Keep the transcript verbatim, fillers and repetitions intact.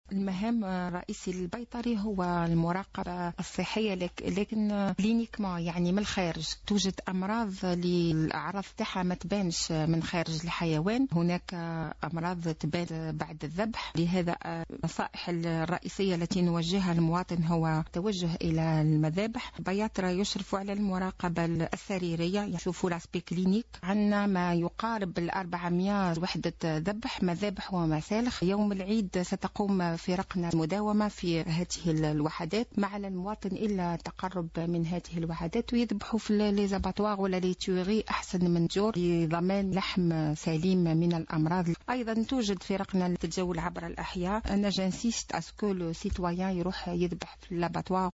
المهام الرئيسي للبيطري هو المراقبة الصحية، لكن كلينيكما يعني من الخارج. توجد أمراض للأعراض تاعها ما تبانش من خارج الحيوان، هناك أمراض تبان بعد الذبح. لهذا النصائح الرئيسية التي نوجهها للمواطن هو التوجه إلى المذابح. البياطرة يشرفوا على المراقبة السريرية، يشوفوا لاسبي كلينيك. عندنا ما يقارب الأربعمائة وحدة ذبح، مذابح ومسالخ. يوم العيد ستقوم فرقنا المداومة في هذه الوحدات مع المواطن إلا تقرب من هذه الوحدات، ويذبحوا في لي زاباتواغ ولا لي تيوري أحسن من جور لضمان لحم سليم من الأمراض. أيضا توجد فرقنا التجول عبر الأحياء. أنا جانسيست أسكو لو سيتويان يروح يذبح في اللاباتواغ